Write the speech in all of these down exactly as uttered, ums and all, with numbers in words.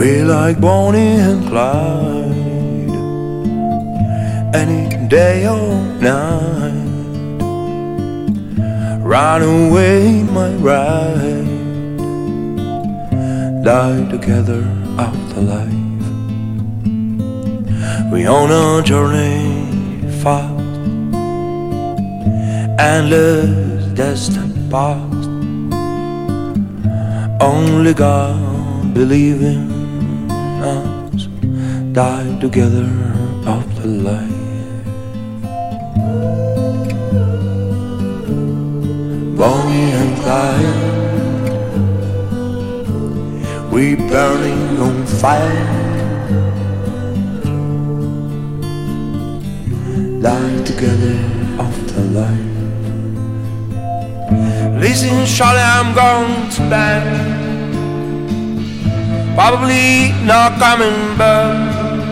Be like Bonnie and Clyde, any day or night. Run away, my ride, die together after life. We on a journey fast, endless distant past. Only God believe in us, die together after life. Bonnie and Clyde, we burning on fire, die together after life. Listen, Charlie, I'm going to bed, probably not coming back.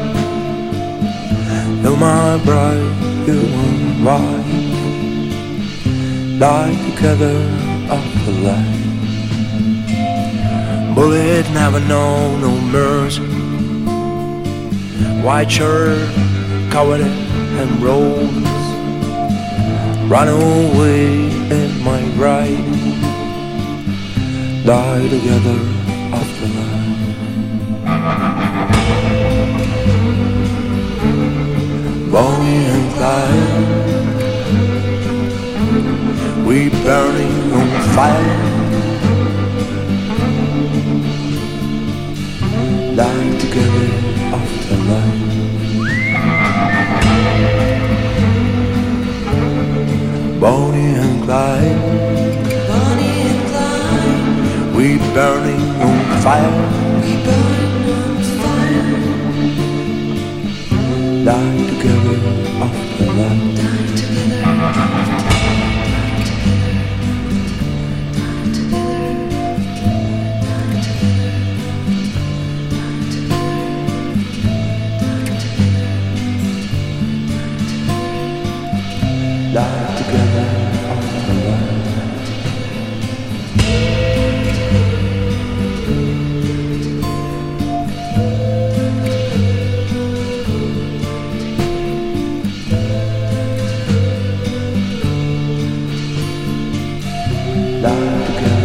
Though my bride, you won't ride, die together after life. Bullet never know no mercy, white shirt covered and rose. Run away in my ride, die together after life. Bonnie and Clyde, we burning on fire, die together after life. Bonnie and Clyde, Bonnie and Clyde, we burning on fire, we burn on fire, die together after life. die together, Die together after life. Die together.